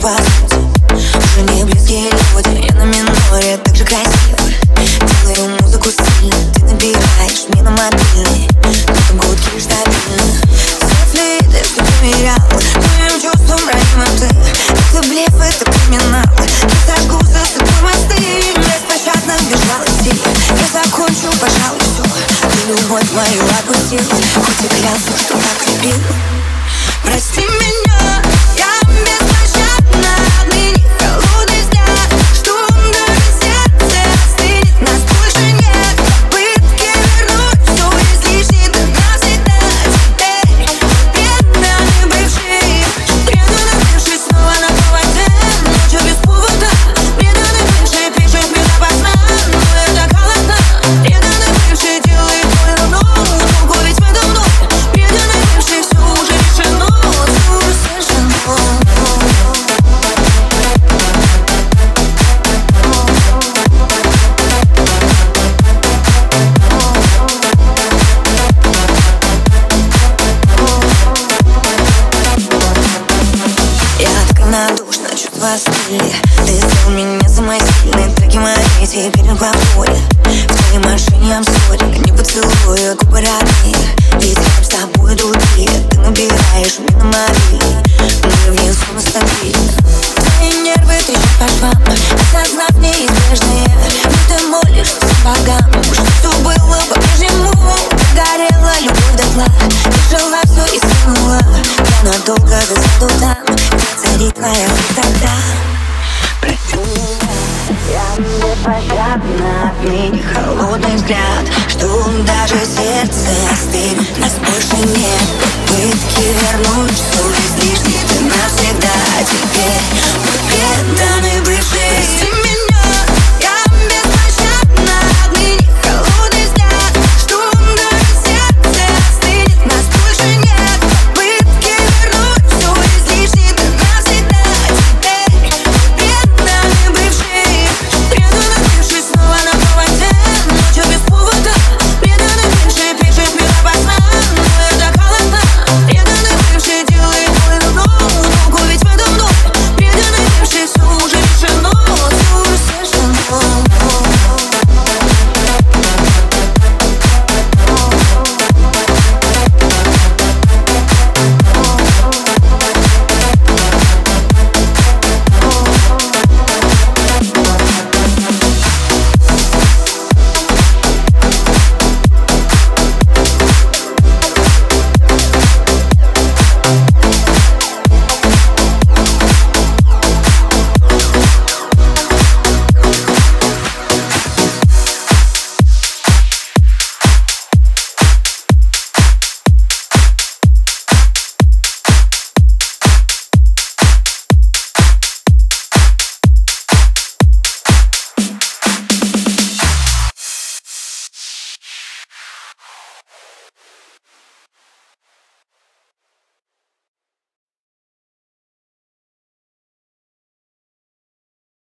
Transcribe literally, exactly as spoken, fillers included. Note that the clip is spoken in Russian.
по сути. Уже не близкие люди, я на миноре, так же красиво. Делаю музыку сильно, ты набираешь мне на мобильный, но гудки стабильно. Все флиты, что примерял, моим чувством ранимым ты. Это блеф, это криминал. Я сожгу за собой мосты, беспощадно безжалости. Я закончу, пожалуй, все. Ты любовь мою отпустил, хоть и клялся, что так любил. Прости меня, я беспощадна. Отныне холодный взгляд, что на сердце остынет. Нас больше нет, попытки вернуть все излишне до навсегда. Теперь преданный бывший, преданный бывший снова на поводе. Ночью без повода, преданный бывший пишет мне допоздна. Но это холодно, преданный бывший делает больно вновь. Долго ведь в этом доме, преданный бывший все уже решено. Равнодушно, чувства остыли. Ты сделал меня самой сильной. Треки мои теперь на поводе. В твоей машине I'm sorry. Не поцелую, губы родные. Ведь рядом с тобой другие. Ты набираешь мне на мобильный, мы внизу стабильно. Твои нервы трещат по швам, осознав неизбежное. Но ты молишься богам, что все было по-прежнему. Горела любовь дотла, ты жила все и свернула. Я надолго засяду там, царит твоя тогда. Прости меня, я беспощадна. Отныне холодный взгляд,